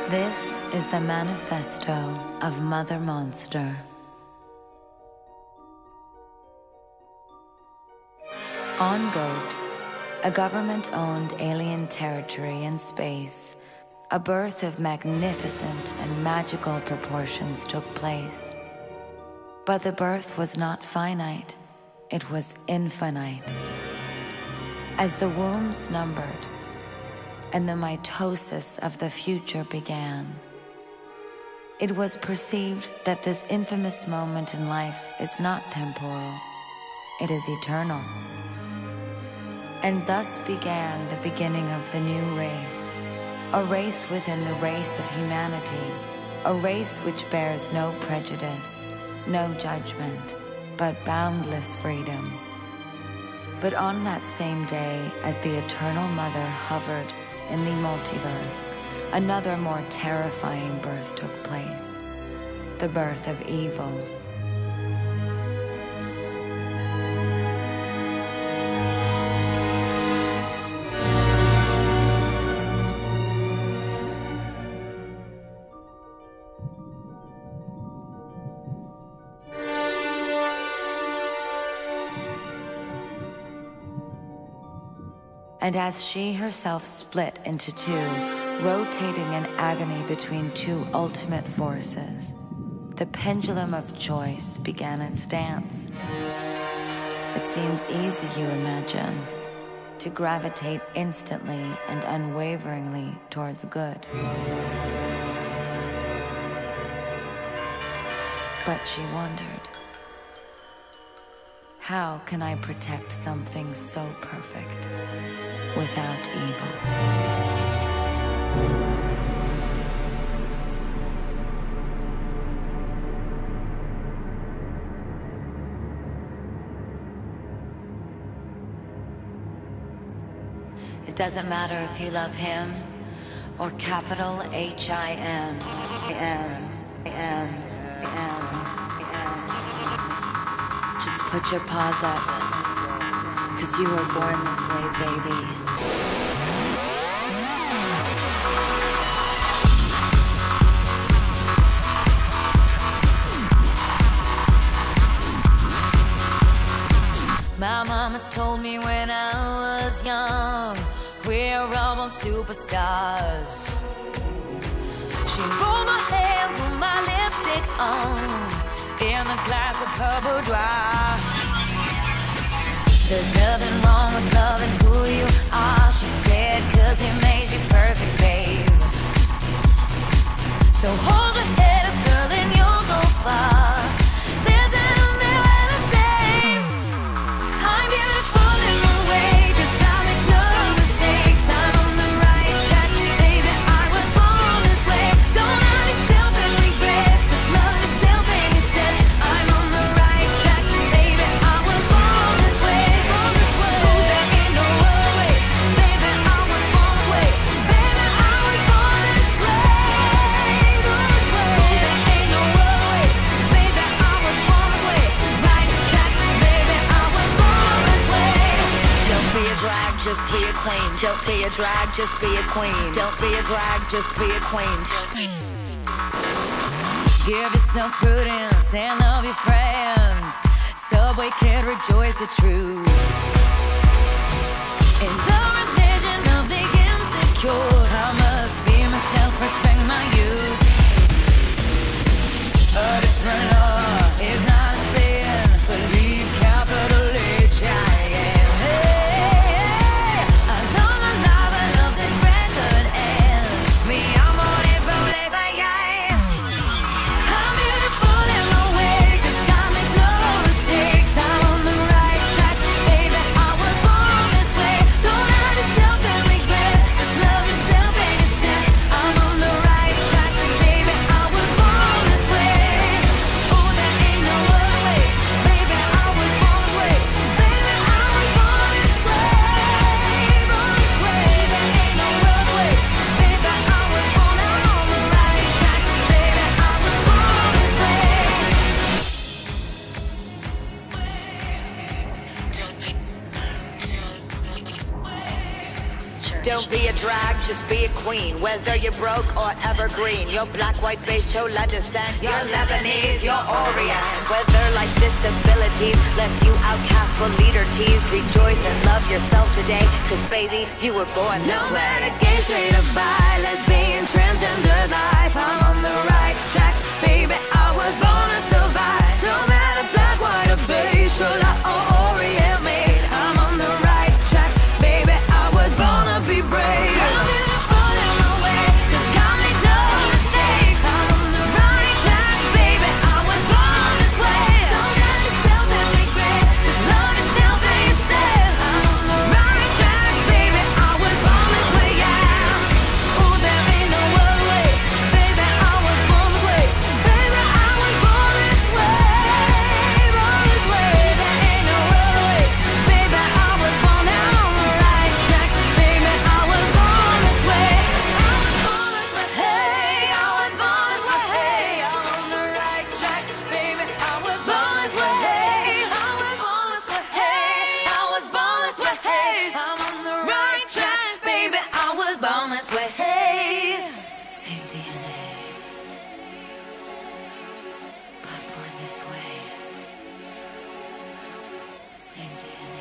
This is the manifesto of Mother Monster. On Goat, a government-owned alien territory in space, a birth of magnificent and magical proportions took place. But the birth was not finite, it was infinite. As the wombs numbered, and the mitosis of the future began, it was perceived that this infamous moment in life is not temporal, it is eternal. And thus began the beginning of the new race, a race within the race of humanity, a race which bears no prejudice, no judgment, but boundless freedom. But on that same day, as the Eternal Mother hovered in the multiverse, another more terrifying birth took place, the birth of evil. And as she herself split into two, rotating in agony between two ultimate forces, the pendulum of choice began its dance. It seems easy, you imagine, to gravitate instantly and unwaveringly towards good. But she wondered, how can I protect something so perfect without evil? It doesn't matter if you love him or capital H-I-M. Just put your paws up, 'cause you were born this way, baby. My mama told me when I was young, we're all born superstars. She rolled my hair, put my lipstick on, in a glass of her boudoir. There's nothing wrong with loving who you are, she said, 'cause he made you perfect, babe. So hold your head up, girl, and you'll go far. There's an million same. I'm beautiful in my way, 'cause I make no mistakes. I'm on the right track, baby, I was born this way. Don't hurt yourself and regret, just love yourself and instead. I'm on the right track, baby, I was born this way. Oh, there ain't no other way, baby, I was born this way. Baby, I was born this way. There ain't no other way, baby, I was born this way. Right track, baby, I was born this way. Don't be a drag, just be a queen. Don't be a drag, just be a queen. Don't be a drag, just be a queen. Give yourself prudence and love your friends. Subway kid, rejoice your truth. In the religion of the insecure, I must be myself, respect my youth. A different law is not a sin. Believe capital H-I-M. Hey, I long alive, I love this record and me amore por vayas. I'm beautiful in my way, 'cause I make no mistakes. I'm on the right track, baby, I was born this way. Don't hurt yourself and regret, just love yourself. Don't be a drag, just be a queen. Whether you're broke or evergreen, you're black, white, beige, chola descent, you're Lebanese, you're Orient. Whether life's disabilities left you outcast but leader teased, rejoice and love yourself today, cause baby, you were born this way. No matter gay, straight or bi, lesbian, transgender life, I'm on the right track, baby, I was born to survive. No matter black, white or beige, chola or Orient made, I'm on the right track, baby, I was born to be brave. I'm beautiful in my way, 'cause God makes no mistakes. I'm on the right track, baby, I was born this way. Don't judge yourself and regret, just love yourself and yourself. I'm on the right track, baby, I was born this way, yeah. Ooh, there ain't no other way, baby, I was born this way. Baby, I was born this way, born this way. There ain't no other way, baby, I was born down on the right track, baby, I was born this way. I was born this way, hey, I was born this way, hey, I'm on the right track, baby, I was born this way, hey, I was born this way, hey, I was born this way, hey, I'm on the right track, baby, I was born this way, hey. Same DNA, but born this way. Same DNA.